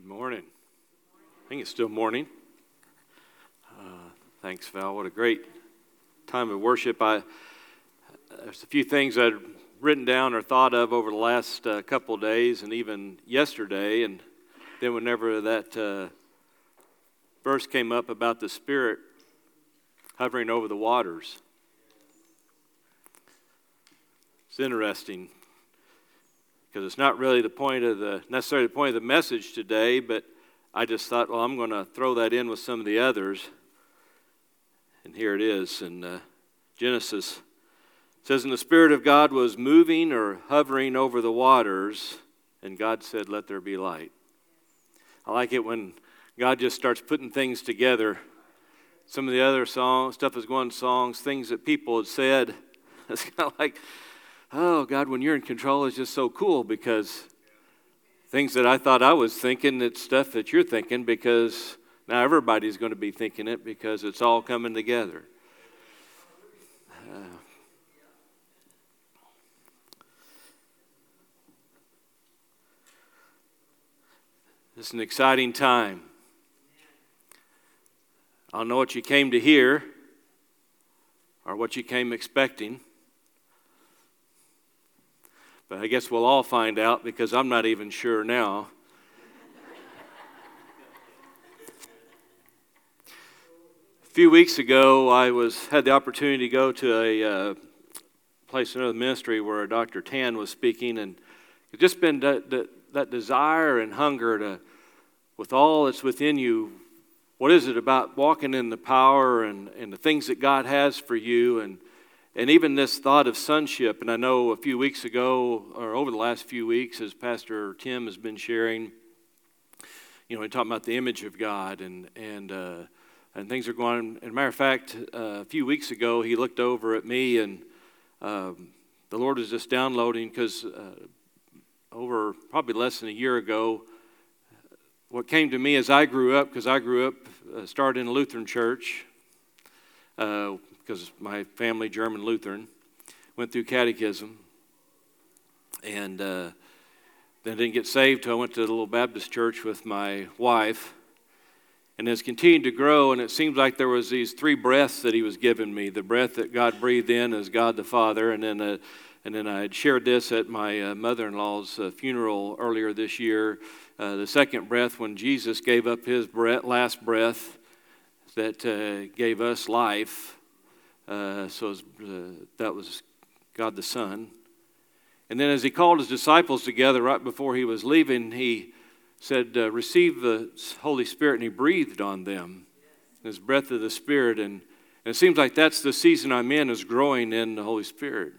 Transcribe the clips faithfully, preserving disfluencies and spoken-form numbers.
Morning. I think it's still morning. Uh, thanks, Val. What a great time of worship. I there's a few things I'd written down or thought of over the last uh, couple of days, and even yesterday. And then whenever that uh, verse came up about the Spirit hovering over the waters, it's interesting. Because it's not really the point of the necessarily the point of the message today, but I just thought, well, I'm going to throw that in with some of the others. And here it is in uh, Genesis. It says, "And the Spirit of God was moving or hovering over the waters, and God said, 'Let there be light.'" I like it when God just starts putting things together. Some of the other songs, stuff is going songs, things that people had said. It's kind of like, oh, God, when you're in control, it's just so cool, because things that I thought I was thinking, it's stuff that you're thinking, because now everybody's going to be thinking it, because it's all coming together. Uh, it's an exciting time. I don't know what you came to hear or what you came expecting. But I guess we'll all find out, because I'm not even sure now. A few weeks ago, I was had the opportunity to go to a uh, place in the ministry where Doctor Tan was speaking, and it's just been that, that, that desire and hunger to, with all that's within you, what is it about walking in the power and, and the things that God has for you, and And even this thought of sonship. And I know a few weeks ago, or over the last few weeks, as Pastor Tim has been sharing, you know, we're talking about the image of God, and and uh, and things are going. As a matter of fact, uh, a few weeks ago, he looked over at me, and um, the Lord was just downloading, because uh, over probably less than a year ago, what came to me as I grew up, because I grew up, uh, started in a Lutheran church, uh, because my family, German Lutheran, went through catechism, and uh, then didn't get saved till I went to the little Baptist church with my wife, and it's continued to grow. And it seems like there was these three breaths that he was giving me. The breath that God breathed in as God the Father, and then uh, and then I had shared this at my uh, mother-in-law's uh, funeral earlier this year. Uh, the second breath, when Jesus gave up his breath, last breath that uh, gave us life. Uh, so was, uh, that was God the Son. And then as he called his disciples together right before he was leaving, he said, uh, receive the Holy Spirit, and he breathed on them, his breath of the Spirit. And, and it seems like that's the season I'm in, is growing in the Holy Spirit.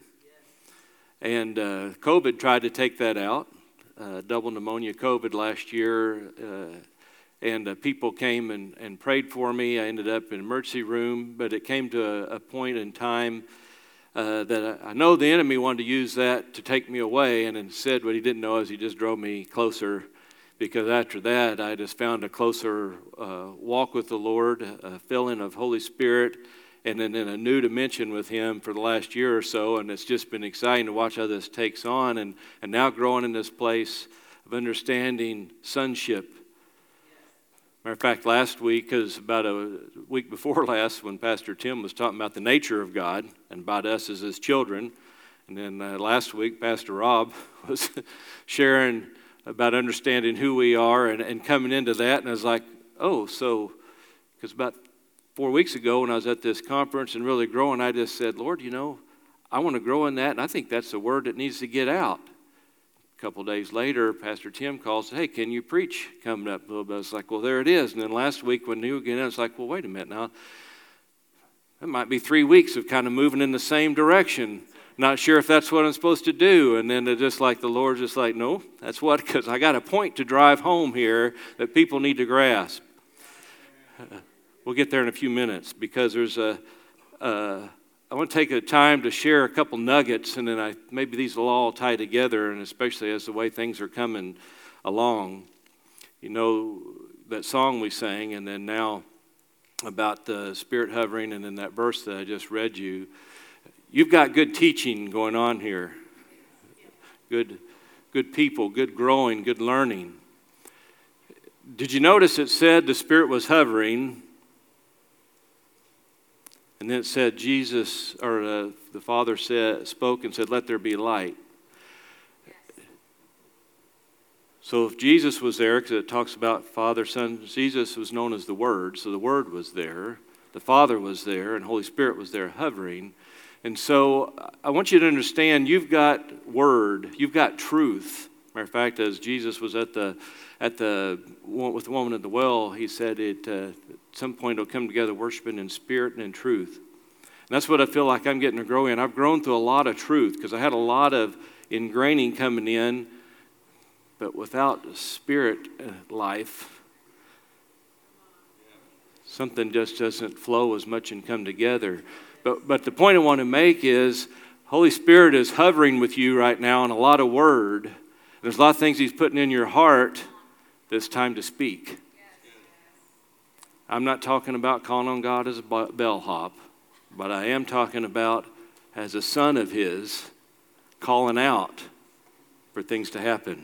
And uh, COVID tried to take that out, uh, double pneumonia COVID last year. Uh, And uh, people came and, and prayed for me. I ended up in an emergency room, but it came to a, a point in time uh, that I, I know the enemy wanted to use that to take me away, and instead what he didn't know is he just drove me closer, because after that I just found a closer uh, walk with the Lord, a filling of Holy Spirit, and then in a new dimension with him for the last year or so. And it's just been exciting to watch how this takes on, and, and now growing in this place of understanding sonship. Matter of fact, last week, because about a week before last, when Pastor Tim was talking about the nature of God and about us as his children, and then uh, last week, Pastor Rob was sharing about understanding who we are and, and coming into that, and I was like, oh, so, because about four weeks ago when I was at this conference and really growing, I just said, Lord, you know, I want to grow in that, and I think that's the word that needs to get out. A couple of days later, Pastor Tim calls, hey, can you preach coming up a little bit? I was like, well, there it is. And then last week when you again, I was like, well, wait a minute now. That might be three weeks of kind of moving in the same direction. Not sure if that's what I'm supposed to do. And then it just like the Lord's just like, no, that's what, because I got a point to drive home here that people need to grasp. Uh, we'll get there in a few minutes, because there's a... Uh, I want to take a time to share a couple nuggets, and then I maybe these will all tie together, and especially as the way things are coming along. You know, that song we sang, and then now about the Spirit hovering, and then that verse that I just read you. You've got good teaching going on here. Good, good people, good growing, good learning. Did you notice it said the Spirit was hovering? And then it said Jesus, or uh, the Father said, spoke and said, "Let there be light." Yes. So if Jesus was there, because it talks about Father, Son, Jesus was known as the Word, so the Word was there, the Father was there, and Holy Spirit was there hovering. And so I want you to understand, you've got Word, you've got truth. Matter of fact, as Jesus was at the at the with the woman at the well, he said, "It uh, at some point it'll come together, worshiping in spirit and in truth." And that's what I feel like I'm getting to grow in. I've grown through a lot of truth because I had a lot of ingraining coming in, but without spirit life, something just doesn't flow as much and come together. But but the point I want to make is, Holy Spirit is hovering with you right now in a lot of word. There's a lot of things He's putting in your heart that's time to speak. I'm not talking about calling on God as a bellhop, but I am talking about as a son of His calling out for things to happen.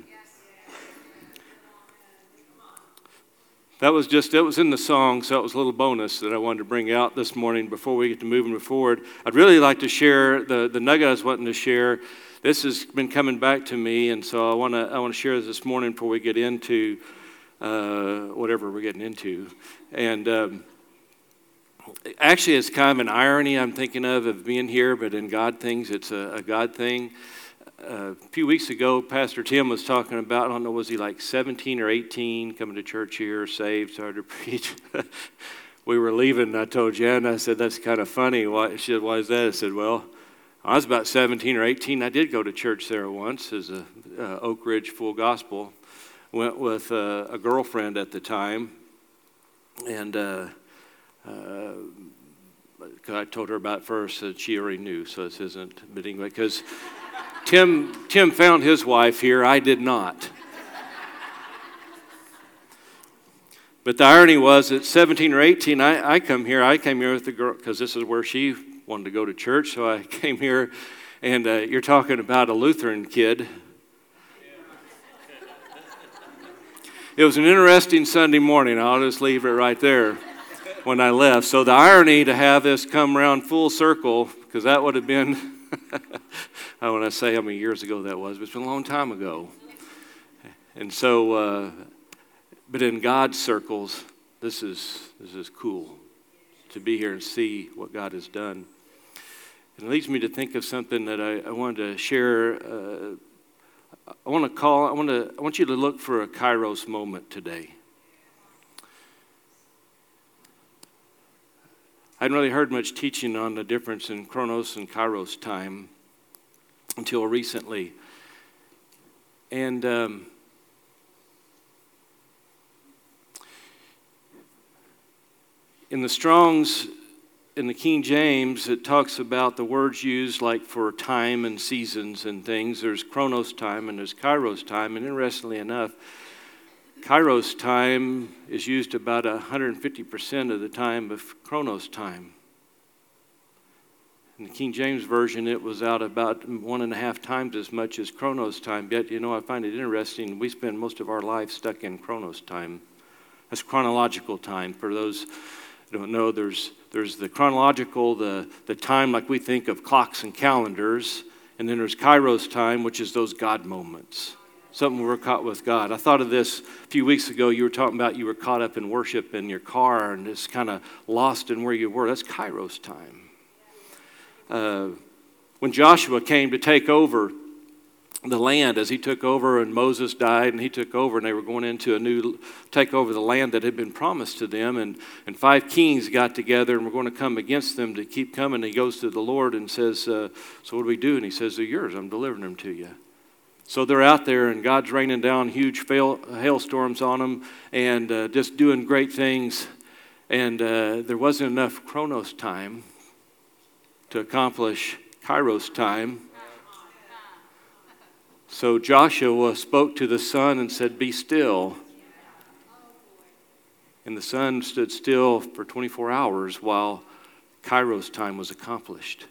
That was just, it was in the song, so it was a little bonus that I wanted to bring out this morning before we get to moving forward. I'd really like to share the, the nugget I was wanting to share. This has been coming back to me, and so I want to I want to share this this morning before we get into uh, whatever we're getting into. And um, actually, it's kind of an irony I'm thinking of of being here, but in God things, it's a, a God thing. Uh, a few weeks ago, Pastor Tim was talking about, I don't know, was he like seventeen or eighteen, coming to church here, saved, started to preach. We were leaving, and I told Jen, I said, "That's kind of funny." Why, she said, "Why is that?" I said, "Well, I was about seventeen or eighteen. I did go to church there once as a uh, Oak Ridge Full Gospel. Went with uh, a girlfriend at the time, and uh, uh, I told her about it first that she already knew, so this isn't. But anyway, because Tim Tim found his wife here, I did not. But the irony was at seventeen or eighteen, I, I come here. I came here with the girl because this is where she wanted to go to church, so I came here, and uh, you're talking about a Lutheran kid. It was an interesting Sunday morning. I'll just leave it right there when I left. So the irony to have this come around full circle, because that would have been, I don't want to say how many years ago that was, but it's been a long time ago. And so, uh, but in God's circles, this is this is cool to be here and see what God has done. It leads me to think of something that I, I wanted to share. Uh, I want to call. I want to. I want you to look for a Kairos moment today. I hadn't really heard much teaching on the difference in Chronos and Kairos time until recently, and um, in the Strong's. In the King James, it talks about the words used like for time and seasons and things. There's Chronos time and there's Kairos time. And interestingly enough, Kairos time is used about one hundred fifty percent of the time of Chronos time. In the King James Version, it was out about one and a half times as much as Chronos time. Yet, you know, I find it interesting. We spend most of our life stuck in Chronos time. That's chronological time. For those who don't know, there's There's the chronological, the, the time like we think of clocks and calendars, and then there's Kairos time, which is those God moments, something we're caught with God. I thought of this a few weeks ago. You were talking about you were caught up in worship in your car and just kind of lost in where you were. That's Kairos time. Uh, when Joshua came to take over the land, as he took over and Moses died and he took over and they were going into a new, take over the land that had been promised to them, and, and five kings got together and were going to come against them to keep coming. He goes to the Lord and says, uh, so what do we do? And he says, they're yours. I'm delivering them to you. So they're out there and God's raining down huge fail, hailstorms on them and uh, just doing great things. And uh, there wasn't enough Chronos time to accomplish Kairos time. So Joshua spoke to the sun and said, be still. And the sun stood still for twenty-four hours while Kairos time was accomplished.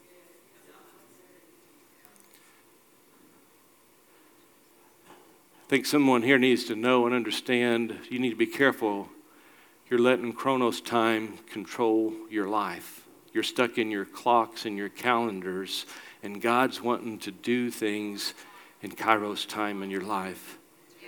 I think someone here needs to know and understand you need to be careful. You're letting Chronos time control your life. You're stuck in your clocks and your calendars, and God's wanting to do things in Kairos time in your life.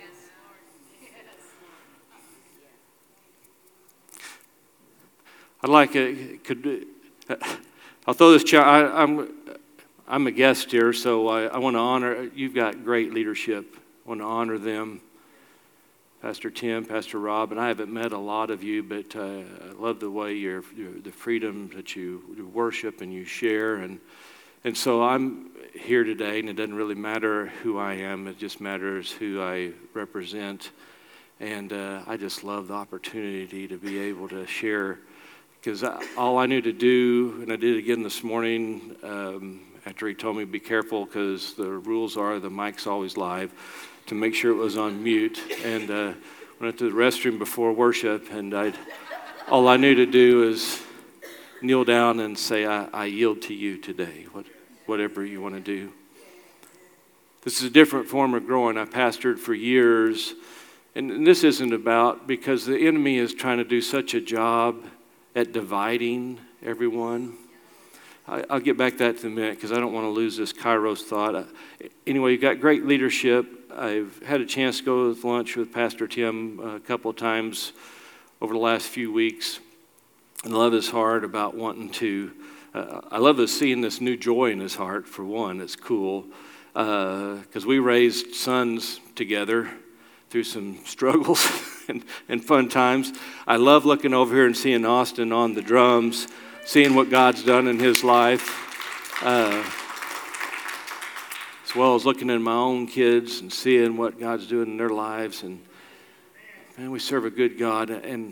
I'd like a, could I'll throw this challenge. I'm I'm a guest here, so I, I want to honor. You've got great leadership. I want to honor them, Pastor Tim, Pastor Rob, and I haven't met a lot of you, but uh, I love the way you're, you're the freedom that you, you worship and you share, and and so I'm here today, and it doesn't really matter who I am. It just matters who I represent, and uh, I just love the opportunity to be able to share. Because all I knew to do, and I did it again this morning, um, after he told me be careful because the rules are the mic's always live, to make sure it was on mute. And uh, went to the restroom before worship, and I, all I knew to do is kneel down and say, I, I yield to you today, what, whatever you want to do. This is a different form of growing. I pastored for years, and, and this isn't about, because the enemy is trying to do such a job at dividing everyone. I, I'll get back to that in a minute because I don't want to lose this Kairos thought. Uh, anyway, you've got great leadership. I've had a chance to go to lunch with Pastor Tim a couple of times over the last few weeks. And I love his heart about wanting to, uh, I love this, seeing this new joy in his heart, for one. It's cool because uh, we raised sons together through some struggles and, and fun times. I love looking over here and seeing Austin on the drums, seeing what God's done in his life, uh, as well as looking at my own kids and seeing what God's doing in their lives. And man, we serve a good God. And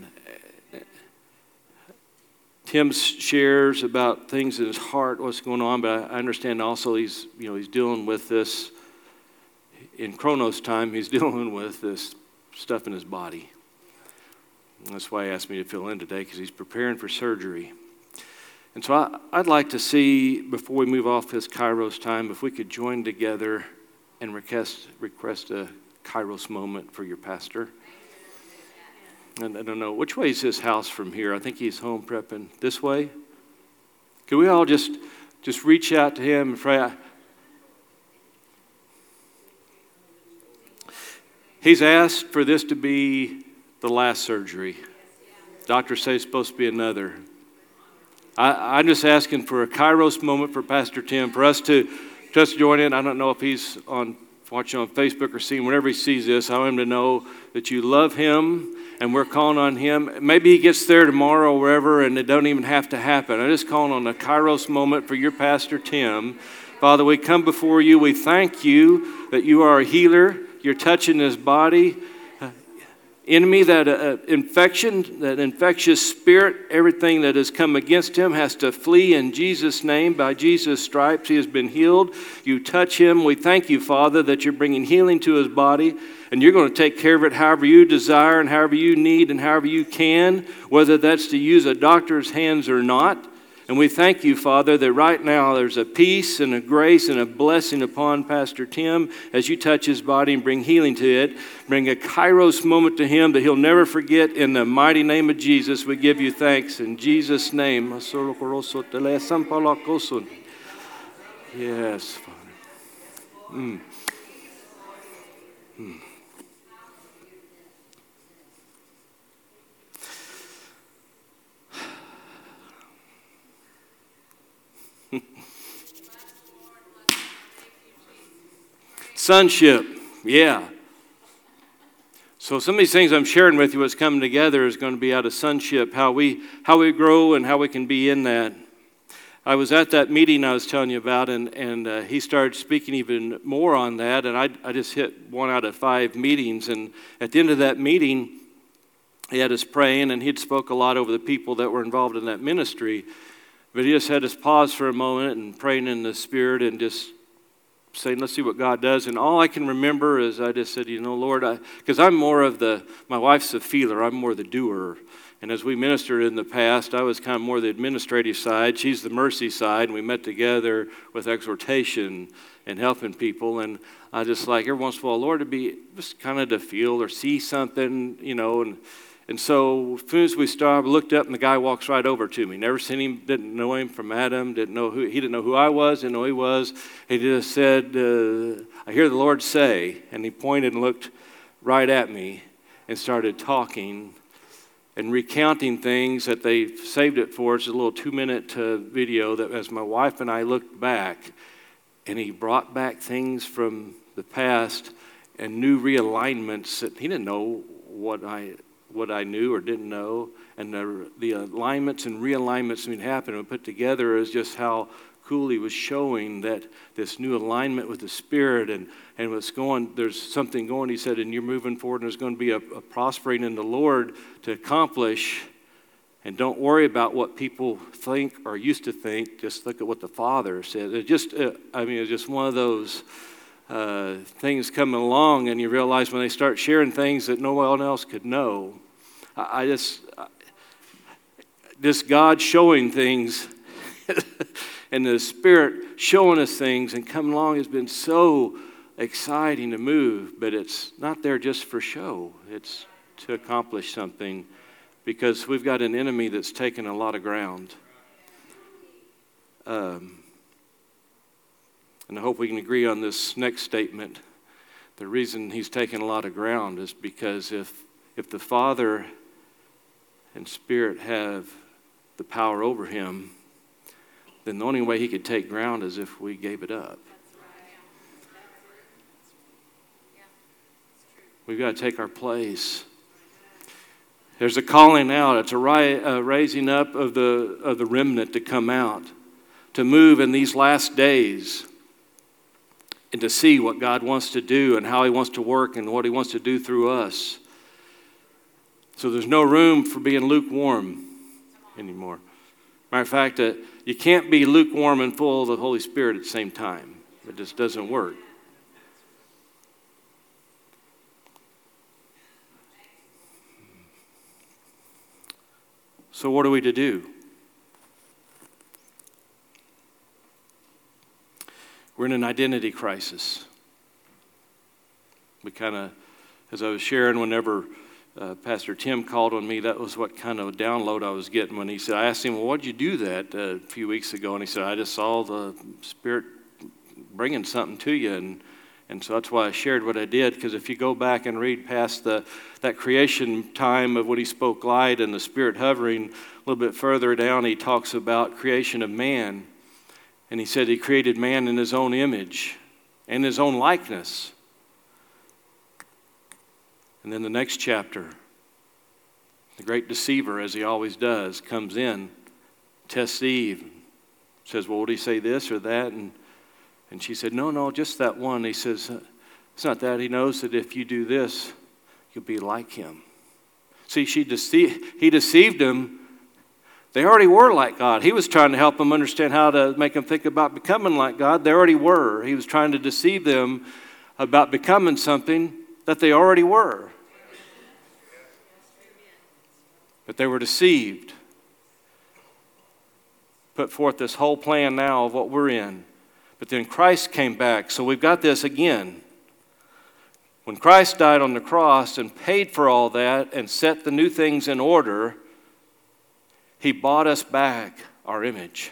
Tim shares about things in his heart, what's going on, but I understand also he's, you know, he's dealing with this. In Chronos time, he's dealing with this stuff in his body. And that's why he asked me to fill in today, because he's preparing for surgery. And so I, I'd like to see, before we move off this Kairos time, if we could join together and request, request a Kairos moment for your pastor. And I don't know, which way is his house from here? I think he's home prepping. This way? Could we all just, just reach out to him and pray? He's asked for this to be the last surgery. Doctors say it's supposed to be another. I, I'm just asking for a Kairos moment for Pastor Tim, for us to just join in. I don't know if he's on watching on Facebook or seeing, whenever he sees this, I want him to know that you love him and we're calling on him. Maybe he gets there tomorrow or wherever and it don't even have to happen. I'm just calling on a Kairos moment for your Pastor Tim. Father, we come before you. We thank you that you are a healer. You're touching his body. Uh, enemy, that uh, infection, that infectious spirit, everything that has come against him has to flee in Jesus' name. By Jesus' stripes, he has been healed. You touch him. We thank you, Father, that you're bringing healing to his body, and you're going to take care of it however you desire and however you need and however you can, whether that's to use a doctor's hands or not. And we thank you, Father, that right now there's a peace and a grace and a blessing upon Pastor Tim as you touch his body and bring healing to it. Bring a Kairos moment to him that he'll never forget. In the mighty name of Jesus, we give you thanks. In Jesus' name. Yes, Father. Mm. Mm. Sonship, yeah. So some of these things I'm sharing with you, what's coming together is going to be out of sonship, how we how we grow and how we can be in that. I was at that meeting I was telling you about, and, and uh, he started speaking even more on that, and I, I just hit one out of five meetings, and at the end of that meeting, he had us praying, and he'd spoke a lot over the people that were involved in that ministry, but he just had us pause for a moment and praying in the Spirit and just saying, let's see what God does. And all I can remember is I just said, you know, Lord, because I'm more of the, my wife's a feeler, I'm more the doer. And as we ministered in the past, I was kind of more the administrative side. She's the mercy side, and we met together with exhortation and helping people. And I just like every once in a while, Lord, to be just kind of to feel or see something, you know. And and so as soon as we started, I looked up, and the guy walks right over to me. Never seen him, didn't know him from Adam, didn't know who he didn't know who I was, didn't know who he was. He just said, uh, "I hear the Lord say," and he pointed and looked right at me and started talking and recounting things that they saved it for. It's a little two-minute uh, video that as my wife and I looked back, and he brought back things from the past and new realignments that he didn't know what I what I knew or didn't know. And the, the alignments and realignments that happened and put together is just how cool he was showing that this new alignment with the Spirit and, and what's going, there's something going, he said, and you're moving forward, and there's going to be a, a prospering in the Lord to accomplish. And don't worry about what people think or used to think. Just look at what the Father said. It just, uh, I mean, it's just one of those uh, things coming along, and you realize when they start sharing things that no one else could know. I, I just, I, this God showing things and the Spirit showing us things and coming along has been so exciting to move, but it's not there just for show. It's to accomplish something, because we've got an enemy that's taken a lot of ground. Um, and I hope we can agree on this next statement. The reason he's taken a lot of ground is because if if the Father and Spirit have the power over him, then the only way he could take ground is if we gave it up. We've got to take our place. There's a calling out. It's a ri- uh, raising up of the of the remnant to come out, to move in these last days, and to see what God wants to do and how he wants to work and what he wants to do through us. So there's no room for being lukewarm anymore. Matter of fact, uh, you can't be lukewarm and full of the Holy Spirit at the same time. It just doesn't work. So what are we to do? We're in an identity crisis. We kind of, as I was sharing whenever uh, Pastor Tim called on me, that was what kind of download I was getting when he said, I asked him, well, why did you do that uh, a few weeks ago? And he said, I just saw the Spirit bringing something to you. And, and so that's why I shared what I did, because if you go back and read past the that creation time of when he spoke light and the Spirit hovering, a little bit further down he talks about creation of man. And he said he created man in his own image and his own likeness. And then the next chapter, the great deceiver, as he always does, comes in, tests Eve, says, well, would he say this or that? And and she said, no, no, just that one. He says, it's not that. He knows that if you do this, you'll be like him. See, she dece- he deceived them. They already were like God. He was trying to help them understand how to make them think about becoming like God. They already were. He was trying to deceive them about becoming something that they already were. But they were deceived. Put forth this whole plan now of what we're in. But then Christ came back. So we've got this again. When Christ died on the cross and paid for all that and set the new things in order, he bought us back our image.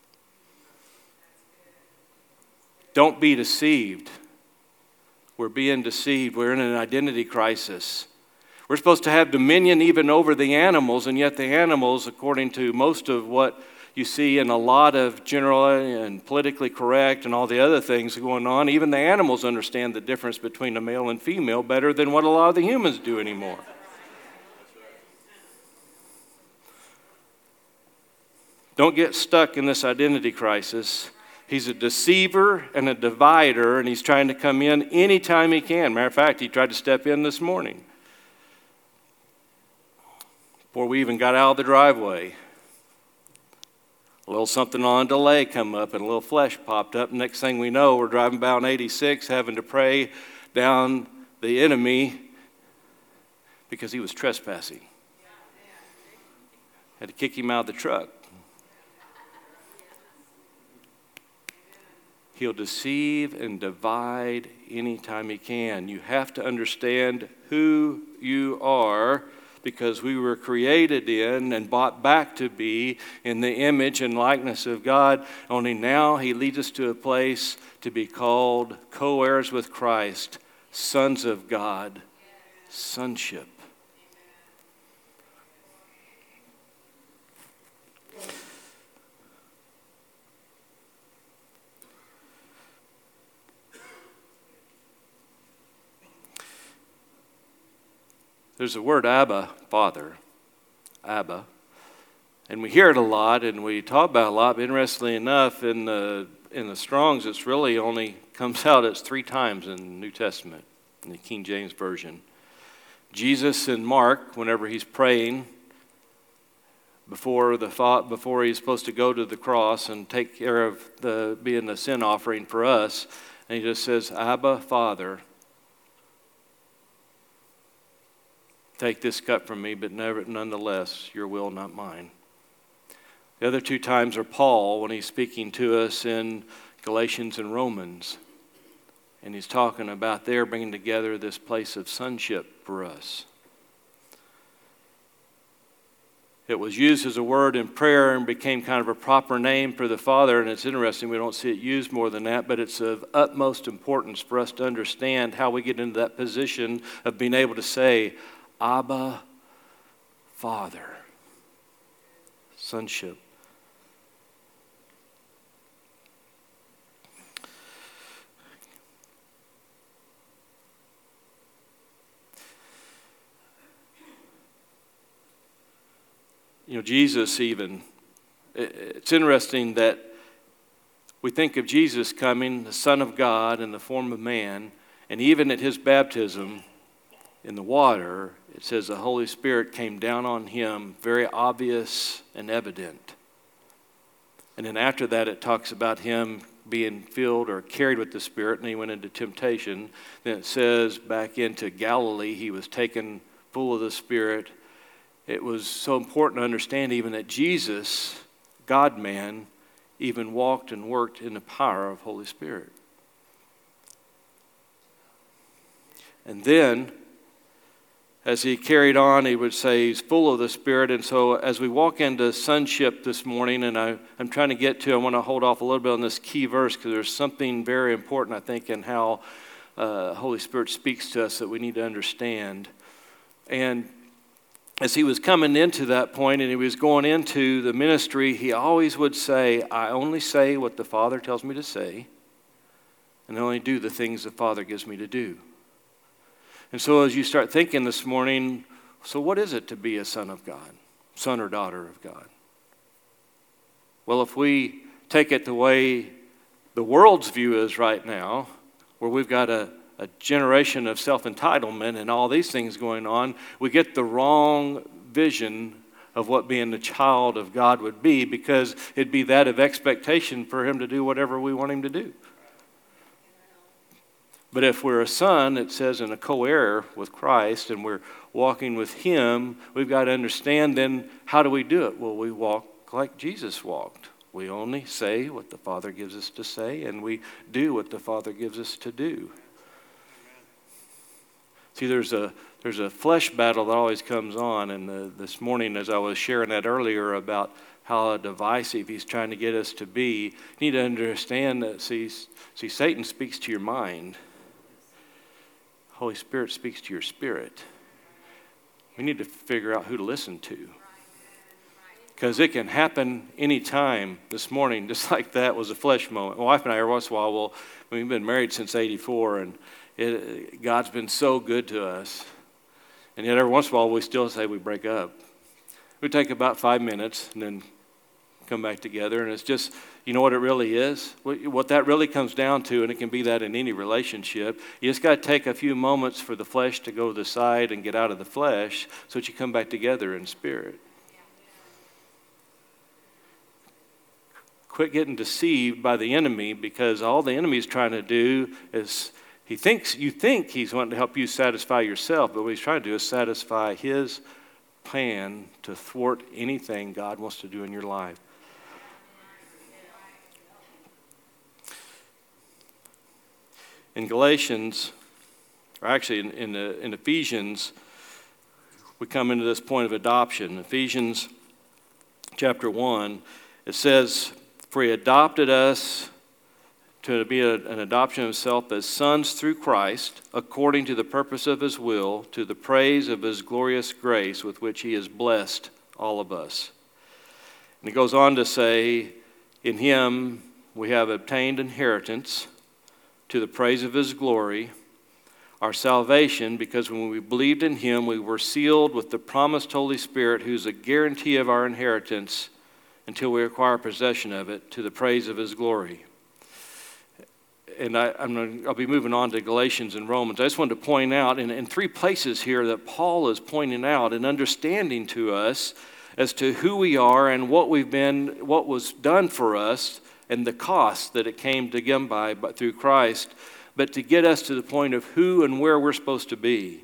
Don't be deceived. We're being deceived. We're in an identity crisis. We're supposed to have dominion even over the animals, and yet the animals, according to most of what you see in a lot of general and politically correct and all the other things going on, even the animals understand the difference between a male and female better than what a lot of the humans do anymore. Don't get stuck in this identity crisis. He's a deceiver and a divider, and he's trying to come in anytime he can. Matter of fact, he tried to step in this morning before we even got out of the driveway. A little something on a delay come up and a little flesh popped up. Next thing we know, we're driving about eighty-six, having to pray down the enemy because he was trespassing. Had to kick him out of the truck. He'll deceive and divide anytime he can. You have to understand who you are, because we were created in and bought back to be in the image and likeness of God. Only now he leads us to a place to be called co-heirs with Christ, sons of God, sonship. There's a word, Abba, Father, Abba, and we hear it a lot and we talk about it a lot. But interestingly enough, in the in the Strong's, it's really only comes out as three times in the New Testament, in the King James Version. Jesus in Mark, whenever he's praying before the thought, before he's supposed to go to the cross and take care of the being the sin offering for us, and he just says, Abba, Father. Take this cup from me, but never, nonetheless, your will, not mine. The other two times are Paul when he's speaking to us in Galatians and Romans. And he's talking about there bringing together this place of sonship for us. It was used as a word in prayer and became kind of a proper name for the Father. And it's interesting, we don't see it used more than that, but it's of utmost importance for us to understand how we get into that position of being able to say, Abba, Father, sonship. You know, Jesus even, it's interesting that we think of Jesus coming, the Son of God in the form of man, and even at his baptism in the water, it says the Holy Spirit came down on him, very obvious and evident. And then after that, it talks about him being filled or carried with the Spirit, and he went into temptation. Then it says back into Galilee, he was taken full of the Spirit. It was so important to understand even that Jesus, God-man, even walked and worked in the power of Holy Spirit. And then, as he carried on, he would say he's full of the Spirit. And so as we walk into sonship this morning, and I, I'm trying to get to, I want to hold off a little bit on this key verse because there's something very important, I think, in how uh, Holy Spirit speaks to us that we need to understand. And as he was coming into that point and he was going into the ministry, he always would say, I only say what the Father tells me to say, and I only do the things the Father gives me to do. And so as you start thinking this morning, so what is it to be a son of God, son or daughter of God? Well, if we take it the way the world's view is right now, where we've got a, a generation of self-entitlement and all these things going on, we get the wrong vision of what being the child of God would be, because it'd be that of expectation for him to do whatever we want him to do. But if we're a son, it says in a co-heir with Christ, and we're walking with him, we've got to understand then, how do we do it? Well, we walk like Jesus walked. We only say what the Father gives us to say, and we do what the Father gives us to do. See, there's a there's a flesh battle that always comes on, and the, this morning as I was sharing that earlier about how divisive he's trying to get us to be, you need to understand that, see, see Satan speaks to your mind. Holy Spirit speaks to your spirit. We need to figure out who to listen to. Because it can happen anytime. This morning, just like that was a flesh moment. My wife and I, every once in a while, well, we've been married since eighty-four, and it, God's been so good to us. And yet every once in a while, we still say we break up. We take about five minutes and then come back together. And it's just, you know what it really is? What that really comes down to, and it can be that in any relationship, you just got to take a few moments for the flesh to go to the side and get out of the flesh so that you come back together in spirit. Quit getting deceived by the enemy, because all the enemy's trying to do is, he thinks, you think he's wanting to help you satisfy yourself, but what he's trying to do is satisfy his plan to thwart anything God wants to do in your life. In Galatians, or actually in, in, the, in Ephesians, we come into this point of adoption. Ephesians chapter one, it says, "For he adopted us to be a, an adoption of himself as sons through Christ, according to the purpose of his will, to the praise of his glorious grace with which he has blessed all of us." And he goes on to say, "In him we have obtained inheritance to the praise of his glory, our salvation, because when we believed in him, we were sealed with the promised Holy Spirit, who's a guarantee of our inheritance until we acquire possession of it, to the praise of his glory." And I, I'm gonna, I'll be moving on to Galatians and Romans. I just wanted to point out in, in three places here that Paul is pointing out and understanding to us as to who we are and what we've been, what was done for us, and the cost that it came to get by but through Christ, but to get us to the point of who and where we're supposed to be.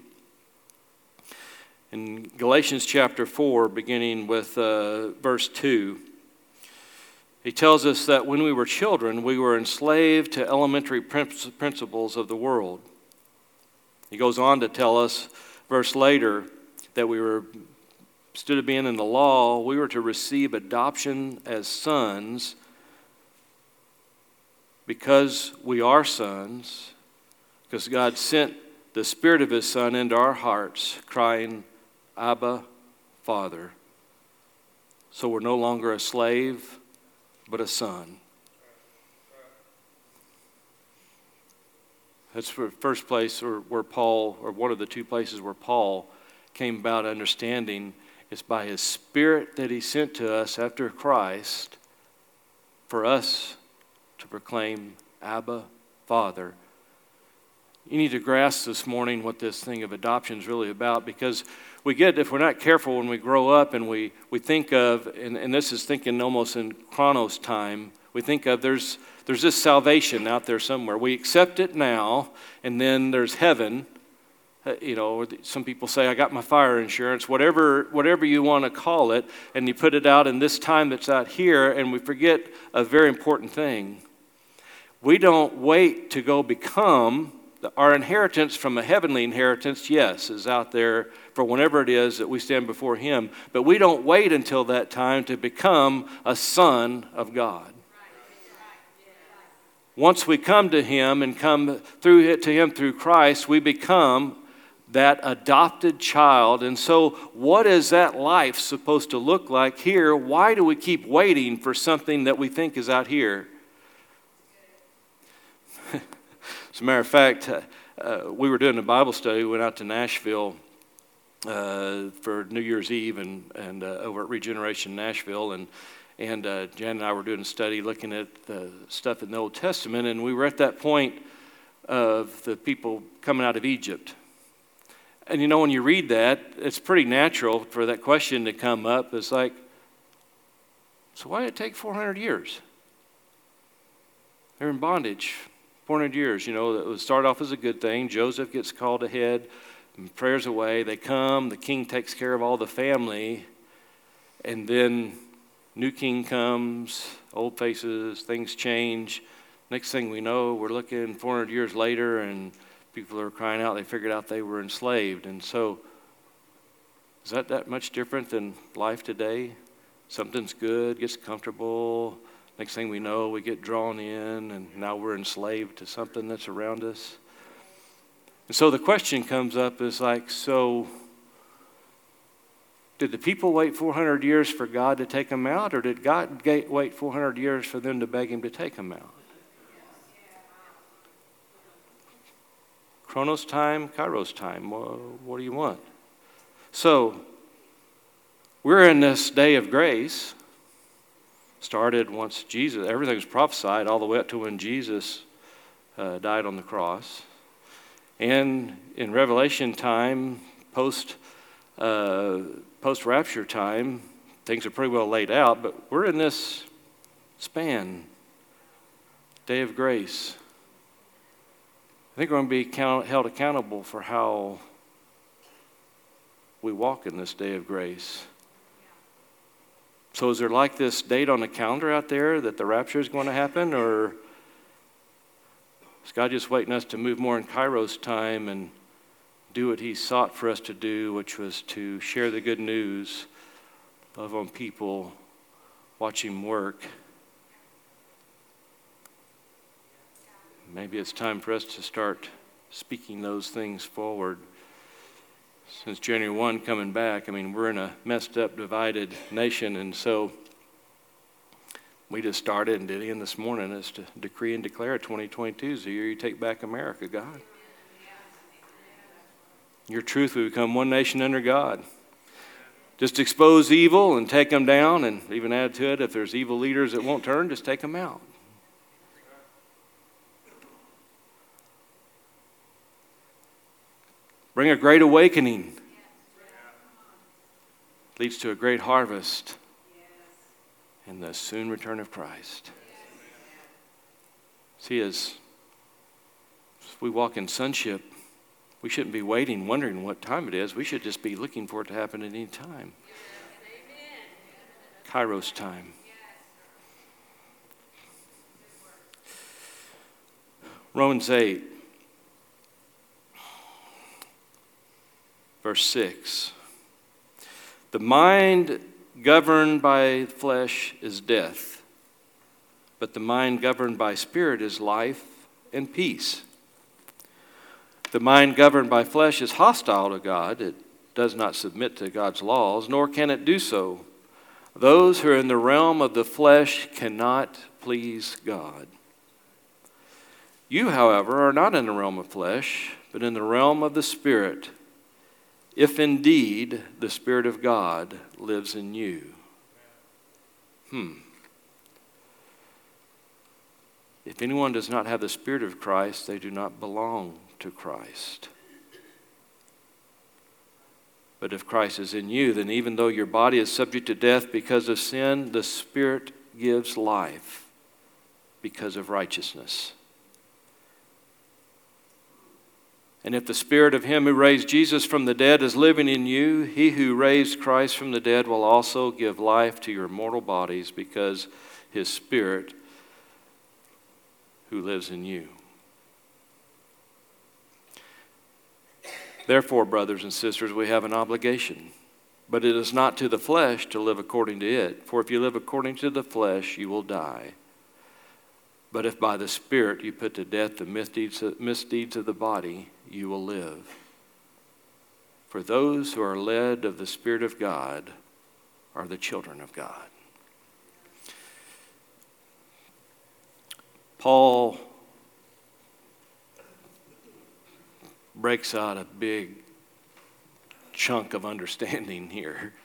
In Galatians chapter four, beginning with uh, verse two, he tells us that when we were children, we were enslaved to elementary principles of the world. He goes on to tell us, verse later, that we were, instead of being in the law, we were to receive adoption as sons, because we are sons, because God sent the Spirit of his Son into our hearts, crying, "Abba, Father." So we're no longer a slave, but a son. That's the first place where, where Paul, or one of the two places where Paul came about understanding. It's by his Spirit that he sent to us after Christ for us to proclaim, "Abba, Father." You need to grasp this morning what this thing of adoption is really about, because we get, if we're not careful when we grow up and we, we think of, and, and this is thinking almost in Chronos time, we think of there's there's this salvation out there somewhere. We accept it now, and then there's heaven. Uh, you know, some people say, "I got my fire insurance," whatever whatever you want to call it, and you put it out in this time that's out here, and we forget a very important thing. We don't wait to go become, our inheritance from a heavenly inheritance, yes, is out there for whenever it is that we stand before him, but we don't wait until that time to become a son of God. Once we come to him and come through to him through Christ, we become that adopted child. And so what is that life supposed to look like here? Why do we keep waiting for something that we think is out here? As a matter of fact, uh, we were doing a Bible study. We went out to Nashville uh, for New Year's Eve and, and uh, over at Regeneration Nashville. And, and uh, Jan and I were doing a study looking at the stuff in the Old Testament. And we were at that point of the people coming out of Egypt. And you know, when you read that, it's pretty natural for that question to come up. It's like, so why did it take four hundred years? They're in bondage. four hundred years, you know, that would start off as a good thing. Joseph gets called ahead, and prayers away. They come, the king takes care of all the family, and then new king comes, old faces, things change. Next thing we know, we're looking four hundred years later, and people are crying out. They figured out they were enslaved. And so, is that that much different than life today? Something's good, gets comfortable. Next thing we know, we get drawn in, and now we're enslaved to something that's around us. And so the question comes up is like, so did the people wait four hundred years for God to take them out, or did God wait four hundred years for them to beg him to take them out? Chronos time, Kairos time, what do you want? So we're in this day of grace. Started once Jesus, everything was prophesied all the way up to when Jesus uh, died on the cross. And in Revelation time, post, uh, post-rapture time, things are pretty well laid out, but we're in this span, day of grace. I think we're going to be count, held accountable for how we walk in this day of grace. So is there like this date on the calendar out there that the rapture is going to happen, or is God just waiting us to move more in Kairos time and do what he sought for us to do, which was to share the good news, love on people, watch him work? Maybe it's time for us to start speaking those things forward. Since January first coming back, I mean, we're in a messed up, divided nation, and so we just started and did again this morning is to decree and declare twenty twenty-two is the year you take back America, God. Your truth will become one nation under God. Just expose evil and take them down, and even add to it, if there's evil leaders that won't turn, just take them out. Bring a great awakening. Leads to a great harvest in the soon return of Christ. See, as we walk in sonship, we shouldn't be waiting, wondering what time it is. We should just be looking for it to happen at any time. Kairos time. Romans eight, verse six. The mind governed by flesh is death, but the mind governed by spirit is life and peace. The mind governed by flesh is hostile to God. It does not submit to God's laws, nor can it do so. Those who are in the realm of the flesh cannot please God. You, however, are not in the realm of flesh, but in the realm of the Spirit, if indeed the Spirit of God lives in you. Hmm. If anyone does not have the Spirit of Christ, they do not belong to Christ. But if Christ is in you, then even though your body is subject to death because of sin, the Spirit gives life because of righteousness. And if the Spirit of him who raised Jesus from the dead is living in you, he who raised Christ from the dead will also give life to your mortal bodies because his Spirit who lives in you. Therefore, brothers and sisters, we have an obligation, but it is not to the flesh to live according to it. For if you live according to the flesh, you will die. But if by the Spirit you put to death the misdeeds misdeeds of the body, you will live. For those who are led of the Spirit of God are the children of God. Paul breaks out a big chunk of understanding here.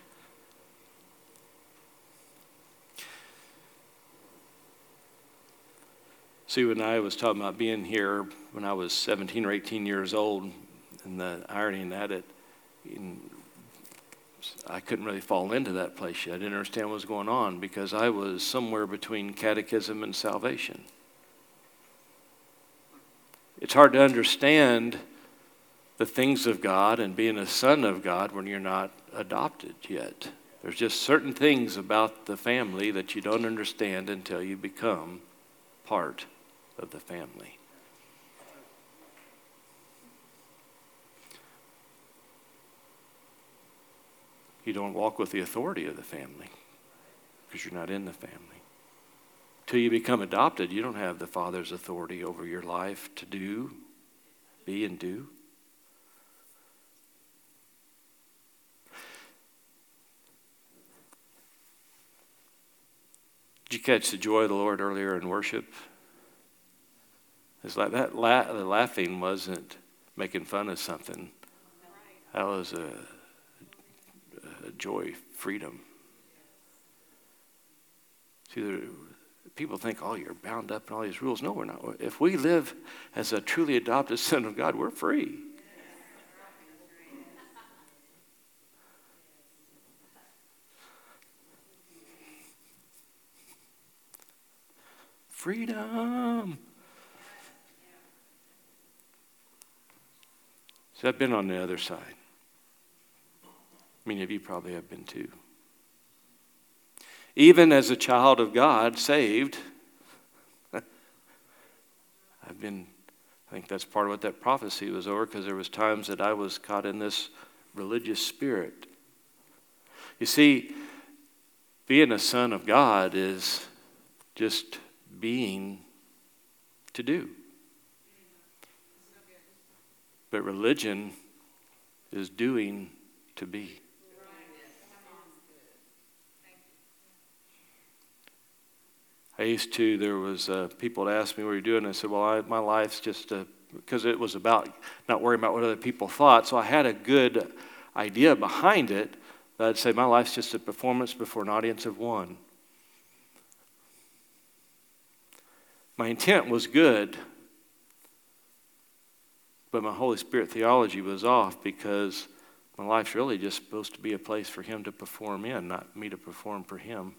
See, when I was talking about being here when I was seventeen or eighteen years old, and the irony in that, it, in, I couldn't really fall into that place yet. I didn't understand what was going on because I was somewhere between catechism and salvation. It's hard to understand the things of God and being a son of God when you're not adopted yet. There's just certain things about the family that you don't understand until you become part of the family. You don't walk with the authority of the family because you're not in the family. Till you become adopted, you don't have the Father's authority over your life to do, be, and do. Did you catch the joy of the Lord earlier in worship? It's like that la- the laughing wasn't making fun of something. That was a, a joy, freedom. See, there, people think, oh, you're bound up in all these rules. No, we're not. If we live as a truly adopted son of God, we're free. Freedom. So I've been on the other side. Many of you probably have been too. Even as a child of God, saved, I've been, I think that's part of what that prophecy was over, because there was times that I was caught in this religious spirit. You see, being a son of God is just being to do. But religion is doing to be. I used to, there was uh, people that asked me, what are you doing? I said, well, I, my life's just, a, because it was about not worrying about what other people thought. So I had a good idea behind it. That I'd say my life's just a performance before an audience of one. My intent was good, but my Holy Spirit theology was off, because my life's really just supposed to be a place for Him to perform in, not me to perform for Him.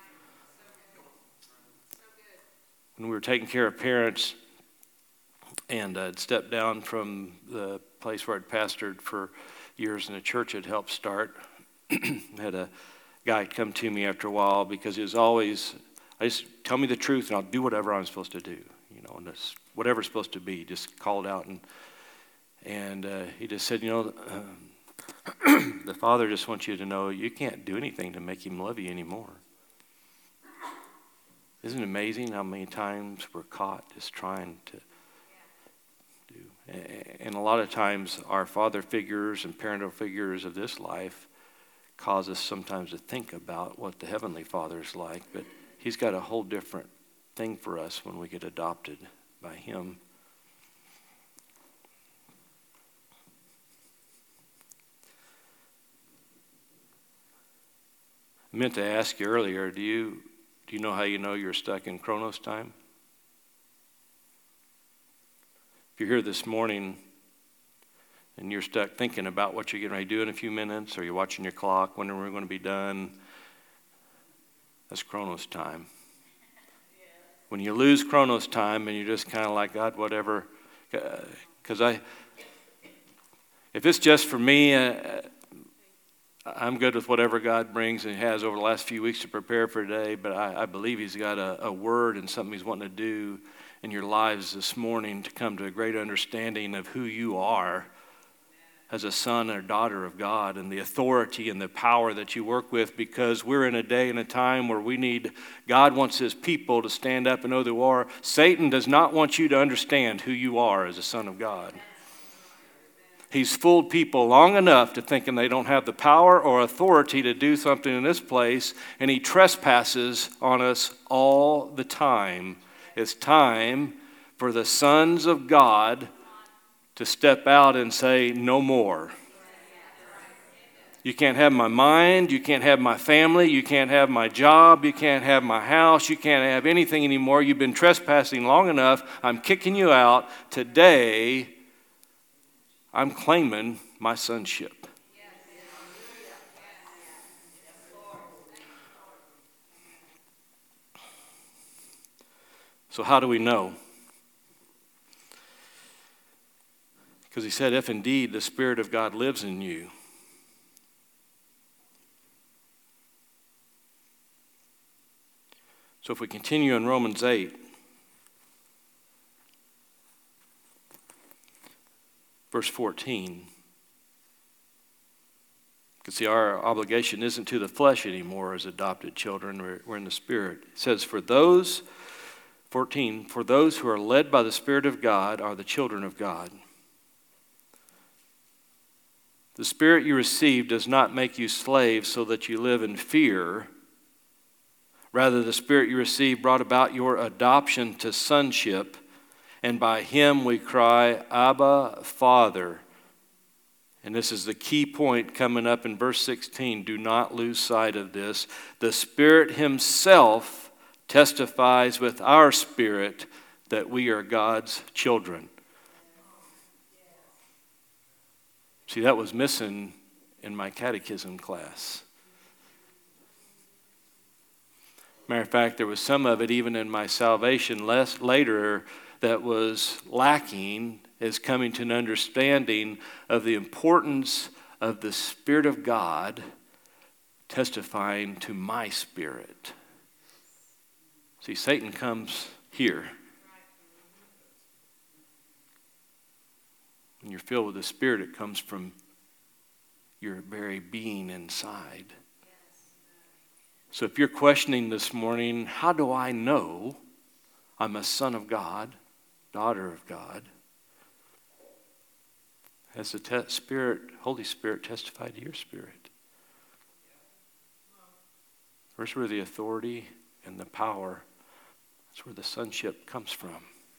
When we were taking care of parents, and I'd stepped down from the place where I'd pastored for years in a church I'd helped start, had a guy come to me after a while, because he was always, I just tell me the truth and I'll do whatever I'm supposed to do, you know, and this, whatever's supposed to be, just called out, and and uh, he just said, you know, uh, the Father just wants you to know you can't do anything to make Him love you anymore. Isn't it amazing how many times we're caught just trying to do? And a lot of times our father figures and parental figures of this life cause us sometimes to think about what the Heavenly Father is like, but He's got a whole different thing for us when we get adopted by Him. I meant to ask you earlier, do you Do you know how you know you're stuck in Chronos time? If you're here this morning and you're stuck thinking about what you're getting ready to do in a few minutes, or you're watching your clock, when are we going to be done? That's Chronos time. When you lose Chronos time and you're just kind of like, God, whatever, because I, if it's just for me, uh, I'm good with whatever God brings and has over the last few weeks to prepare for today, but I, I believe He's got a, a word and something He's wanting to do in your lives this morning to come to a great understanding of who you are as a son or daughter of God, and the authority and the power that you work with, because we're in a day and a time where we need, God wants His people to stand up and know who they are. Satan does not want you to understand who you are as a son of God. He's fooled people long enough to thinking they don't have the power or authority to do something in this place, and he trespasses on us all the time. It's time for the sons of God to step out and say, no more. You can't have my mind, you can't have my family, you can't have my job, you can't have my house, you can't have anything anymore. You've been trespassing long enough. I'm kicking you out. Today, I'm claiming my sonship. So how do we know? Because he said, if indeed the Spirit of God lives in you, so if we continue in Romans eight, verse fourteen, you can see our obligation isn't to the flesh anymore as adopted children. We're, we're in the Spirit. It says, for those, fourteen, for those who are led by the Spirit of God are the children of God. The Spirit you received does not make you slaves so that you live in fear. Rather, the Spirit you received brought about your adoption to sonship, and by Him we cry, Abba, Father. And this is the key point coming up in verse sixteen. Do not lose sight of this. The Spirit Himself testifies with our spirit that we are God's children. See, that was missing in my catechism class. Matter of fact, there was some of it even in my salvation less later that was lacking, is coming to an understanding of the importance of the Spirit of God testifying to my spirit. See, Satan comes here. When you're filled with the Spirit, it comes from your very being inside. So if you're questioning this morning, how do I know I'm a son of God, daughter of God? Has the te- Spirit, Holy Spirit testified to your spirit? Where's where the authority and the power, that's where the sonship comes from.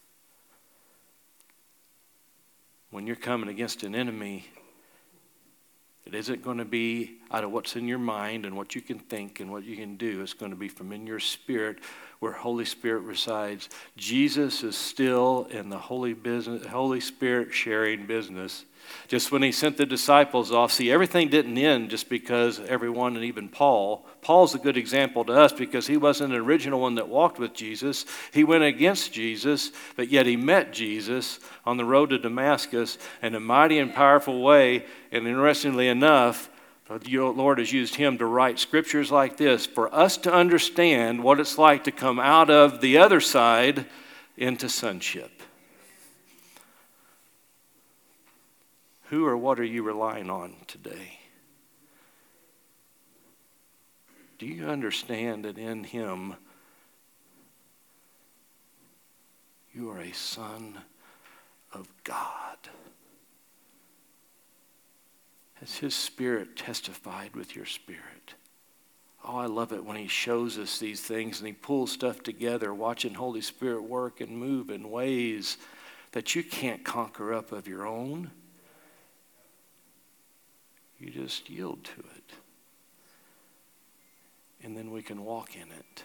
When you're coming against an enemy, it isn't going to be out of what's in your mind and what you can think and what you can do. It's going to be from in your spirit where Holy Spirit resides. Jesus is still in the Holy business, Holy Spirit sharing business. Just when he sent the disciples off, see, everything didn't end just because everyone, and even Paul. Paul's a good example to us because he wasn't the original one that walked with Jesus. He went against Jesus, but yet he met Jesus on the road to Damascus in a mighty and powerful way. And interestingly enough, the Lord has used him to write scriptures like this for us to understand what it's like to come out of the other side into sonship. Who or what are you relying on today? Do you understand that in him you are a son of God? Has his Spirit testified with your spirit? Oh, I love it when he shows us these things and he pulls stuff together, watching Holy Spirit work and move in ways that you can't conquer up of your own. You just yield to it. And then we can walk in it.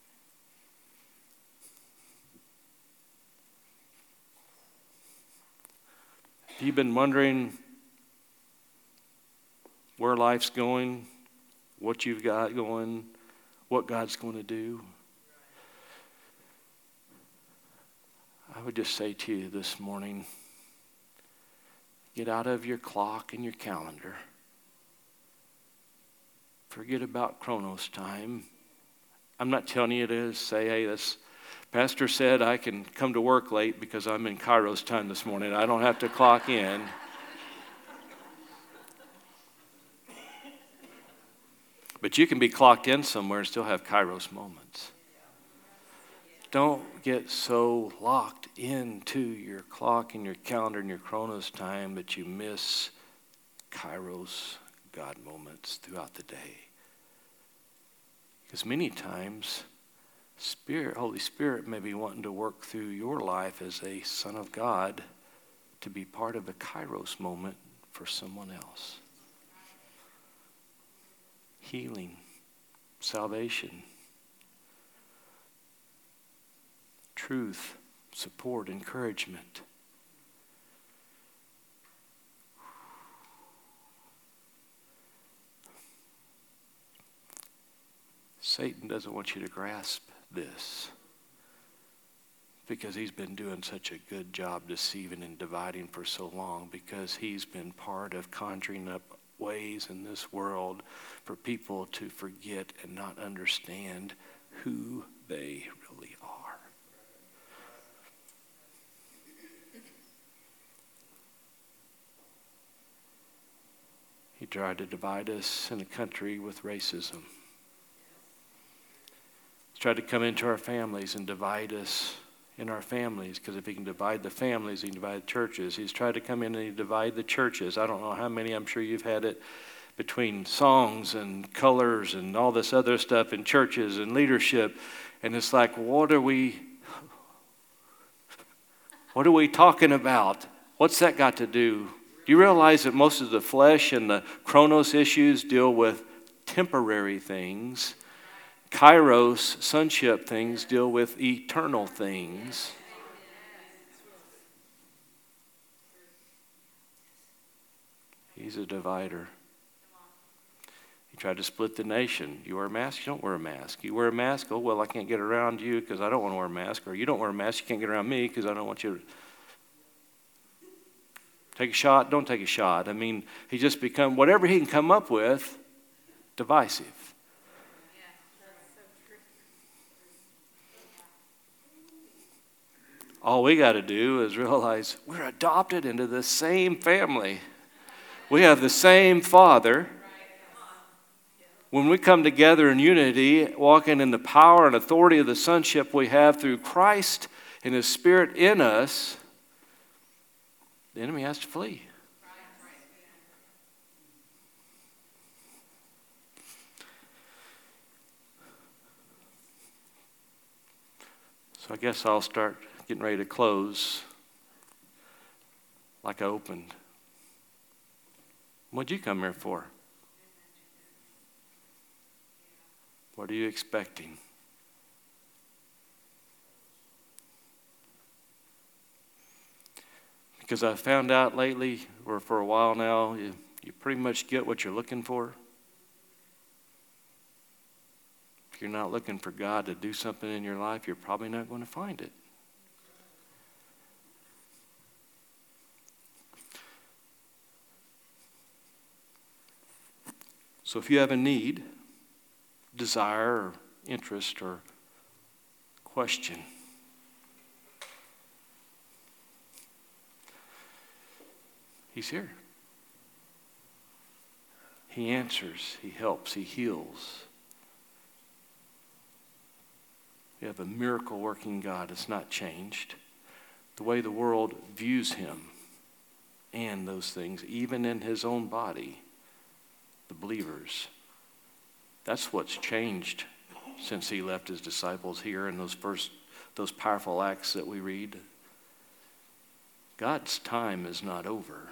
Have you been wondering where life's going, what you've got going, what God's going to do? I would just say to you this morning, get out of your clock and your calendar. Forget about Chronos time. I'm not telling you to say, hey, this pastor said I can come to work late because I'm in Kairos time this morning. I don't have to clock in. But you can be clocked in somewhere and still have Kairos moments. Don't get so locked into your clock and your calendar and your Chronos time that you miss Kairos God moments throughout the day. Because many times, Spirit, Holy Spirit may be wanting to work through your life as a son of God to be part of a Kairos moment for someone else. Healing, salvation, truth, support, encouragement. Satan doesn't want you to grasp this because he's been doing such a good job deceiving and dividing for so long, because he's been part of conjuring up ways in this world for people to forget and not understand who they really are. He tried to divide us in a country with racism. He's tried to come into our families and divide us in our families, because if he can divide the families, he can divide the churches. He's tried to come in and divide the churches. I don't know how many, I'm sure you've had it, between songs and colors and all this other stuff in churches and leadership. And it's like, what are we, what are we talking about? What's that got to do? Do you realize that most of the flesh and the Chronos issues deal with temporary things? Kairos, sonship things, deal with eternal things. He's a divider. He tried to split the nation. You wear a mask, you don't wear a mask. You wear a mask, oh, well, I can't get around you because I don't want to wear a mask. Or you don't wear a mask, you can't get around me because I don't want you to. Take a shot, don't take a shot. I mean, he just become, whatever he can come up with, divisive. All we got to do is realize we're adopted into the same family. We have the same Father. When we come together in unity, walking in the power and authority of the sonship we have through Christ and His Spirit in us, the enemy has to flee. So I guess I'll start getting ready to close like I opened. What'd you come here for? What are you expecting? Because I found out lately, or for a while now, you, you pretty much get what you're looking for. If you're not looking for God to do something in your life, you're probably not going to find it. So if you have a need, desire, or interest, or question, He's here. He answers, He helps, He heals. We have a miracle-working God. It's not changed. The way the world views Him and those things, even in His own body, the believers, that's what's changed since He left His disciples here in those first, those powerful acts that we read. God's time is not over.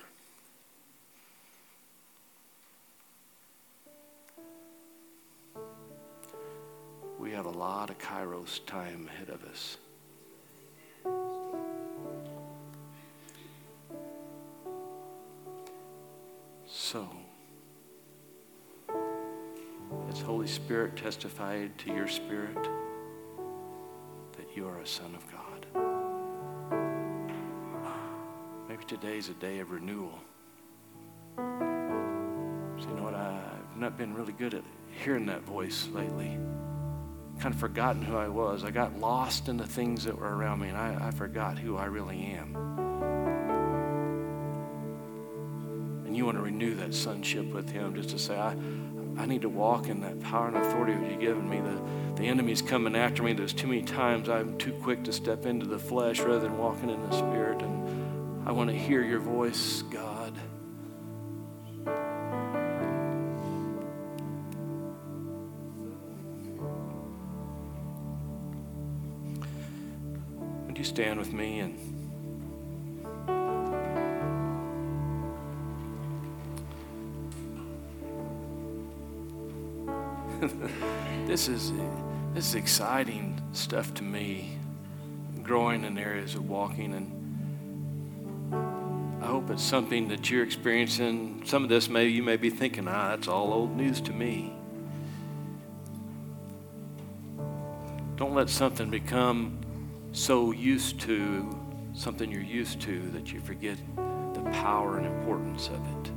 We have a lot of Kairos time ahead of us. So, has Holy Spirit testified to your spirit that you are a son of God? Maybe today's a day of renewal. So you know what? I, I've not been really good at hearing that voice lately. Kind of forgotten who I was. I got lost in the things that were around me, and I, I forgot who I really am. And you want to renew that sonship with Him, just to say, I, I need to walk in that power and authority that You've given me. The, the enemy's coming after me. There's too many times I'm too quick to step into the flesh rather than walking in the Spirit. And I want to hear Your voice, God. You stand with me, and this is this is exciting stuff to me, growing in areas of walking, and I hope it's something that you're experiencing. Some of this maybe you may be thinking, ah, that's all old news to me. Don't let something become so used to, something you're used to, that you forget the power and importance of it.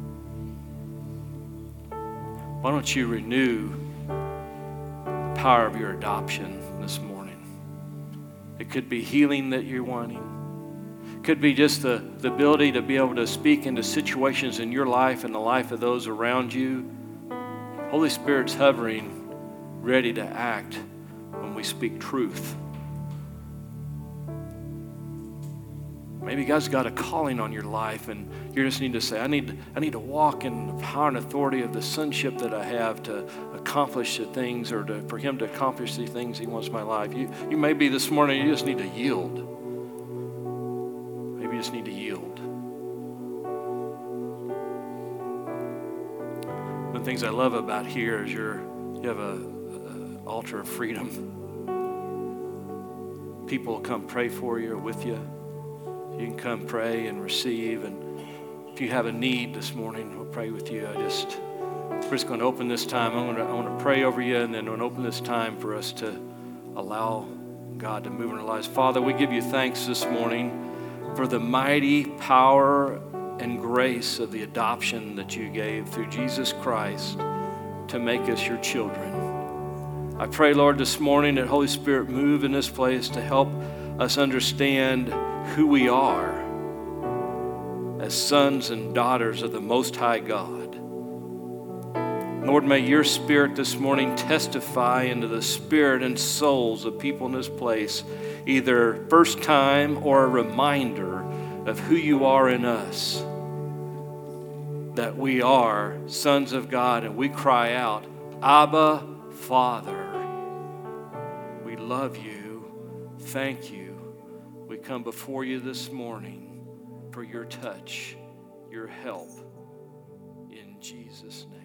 Why don't you renew the power of your adoption this morning? It could be healing that you're wanting. It could be just the, the ability to be able to speak into situations in your life and the life of those around you. Holy Spirit's hovering, ready to act when we speak truth. Maybe God's got a calling on your life, and you just need to say, I need, I need to walk in the power and authority of the sonship that I have to accomplish the things, or to, for Him to accomplish the things He wants in my life. You, you may be this morning, you just need to yield. Maybe you just need to yield. One of the things I love about here is you're, you have an altar of freedom. People will come pray for you or with you. You can come pray and receive, and if you have a need this morning, we'll pray with you. I just, we're just going to open this time. I'm going to, I want to pray over you, and then we'll open this time for us to allow God to move in our lives. Father, we give you thanks this morning for the mighty power and grace of the adoption that you gave through Jesus Christ to make us your children. I pray, Lord, this morning that Holy Spirit move in this place to help us understand who we are as sons and daughters of the Most High God. Lord, may your Spirit this morning testify into the spirit and souls of people in this place, either first time or a reminder of who you are in us, that we are sons of God, and we cry out, Abba, Father. We love you. Thank you. We come before you this morning for your touch, your help, in Jesus' name.